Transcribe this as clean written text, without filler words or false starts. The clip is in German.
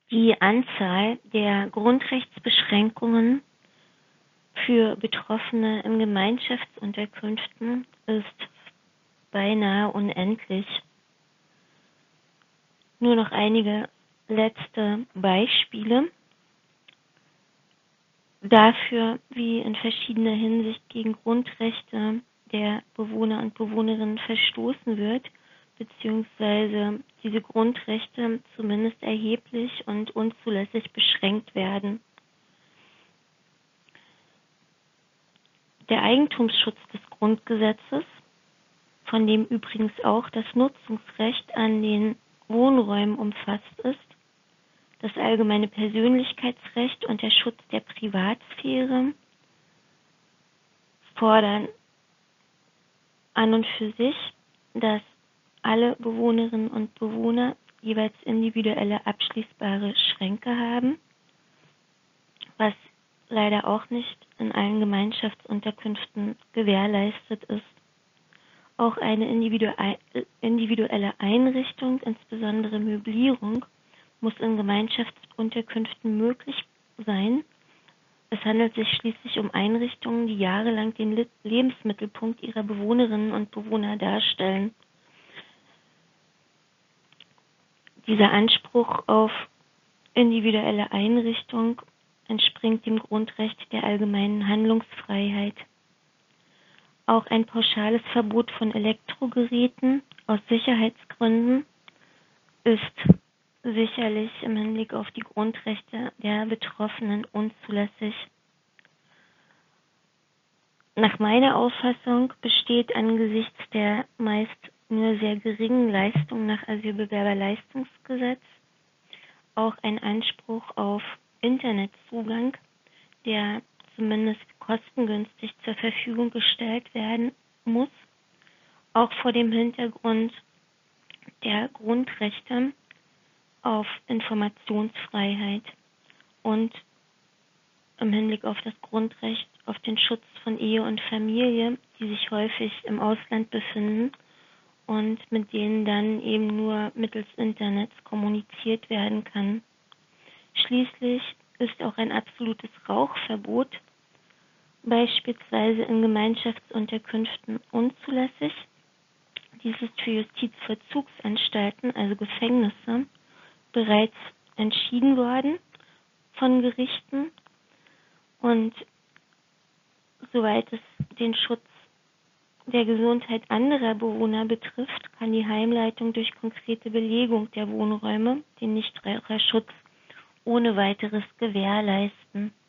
Die Anzahl der Grundrechtsbeschränkungen für Betroffene in Gemeinschaftsunterkünften ist beinahe unendlich. Nur noch einige letzte Beispiele dafür, wie in verschiedener Hinsicht gegen Grundrechte der Bewohner und Bewohnerinnen verstoßen wird, beziehungsweise diese Grundrechte zumindest erheblich und unzulässig beschränkt werden. Der Eigentumsschutz des Grundgesetzes, von dem übrigens auch das Nutzungsrecht an den Wohnräumen umfasst ist, das allgemeine Persönlichkeitsrecht und der Schutz der Privatsphäre fordern an und für sich, dass alle Bewohnerinnen und Bewohner jeweils individuelle abschließbare Schränke haben, was leider auch nicht in allen Gemeinschaftsunterkünften gewährleistet ist. Auch eine individuelle Einrichtung, insbesondere Möblierung, muss in Gemeinschaftsunterkünften möglich sein. Es handelt sich schließlich um Einrichtungen, die jahrelang den Lebensmittelpunkt ihrer Bewohnerinnen und Bewohner darstellen. Dieser Anspruch auf individuelle Einrichtung entspringt dem Grundrecht der allgemeinen Handlungsfreiheit. Auch ein pauschales Verbot von Elektrogeräten aus Sicherheitsgründen ist sicherlich im Hinblick auf die Grundrechte der Betroffenen unzulässig. Nach meiner Auffassung besteht angesichts der meist nur sehr geringen Leistung nach Asylbewerberleistungsgesetz auch ein Anspruch auf Internetzugang, der zumindest kostengünstig zur Verfügung gestellt werden muss, auch vor dem Hintergrund der Grundrechte auf Informationsfreiheit und im Hinblick auf das Grundrecht auf den Schutz von Ehe und Familie, die sich häufig im Ausland befinden und mit denen dann eben nur mittels Internets kommuniziert werden kann. Schließlich ist auch ein absolutes Rauchverbot beispielsweise in Gemeinschaftsunterkünften unzulässig. Dies ist für Justizvollzugsanstalten, also Gefängnisse, bereits entschieden worden von Gerichten, und soweit es den Schutz der Gesundheit anderer Bewohner betrifft, kann die Heimleitung durch konkrete Belegung der Wohnräume den Nichtraucherschutz ohne weiteres gewährleisten.